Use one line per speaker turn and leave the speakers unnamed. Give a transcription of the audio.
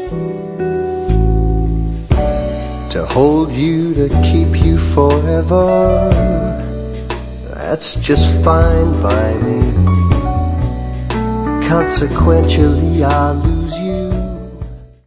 To hold you, to keep you forever, that's just fine by me. Consequentially, I lose